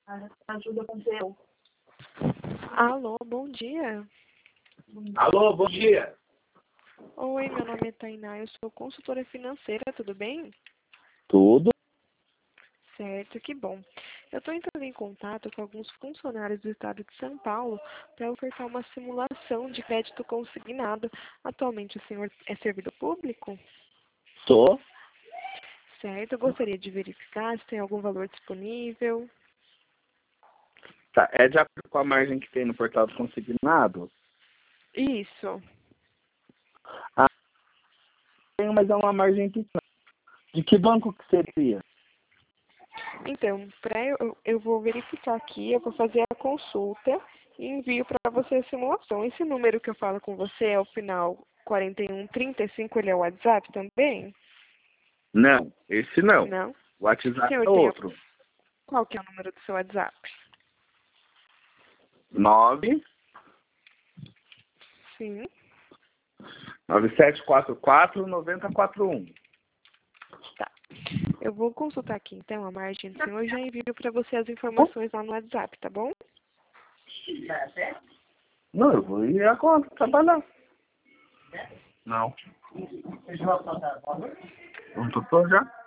Ajuda com seu. Alô, bom dia. Alô, bom dia. Oi, meu nome é Tainá, eu sou consultora financeira, tudo bem? Tudo? Certo, que bom. Eu estou entrando em contato com alguns funcionários do estado de São Paulo para ofertar uma simulação de crédito consignado. Atualmente o senhor é servidor público? Tô. Certo, eu gostaria de verificar se tem algum valor disponível. Tá, é de acordo com a margem que tem no portal do consignado? Isso. Ah, tenho, mas é uma margem pequena. De que banco que seria? Então, eu vou verificar aqui, eu vou fazer a consulta e envio para você a simulação. Esse número que eu falo com você é o final 4135, ele é o WhatsApp também? Não, esse não. Não? O WhatsApp Senhor, é outro. qual que é o número do seu WhatsApp? 9 Sim. 9744 9041. Tá. Eu vou consultar aqui, então, a margem do senhor e já envio para você as informações lá no WhatsApp, tá bom? Não, eu vou ir agora trabalhar. Não. Não tô já.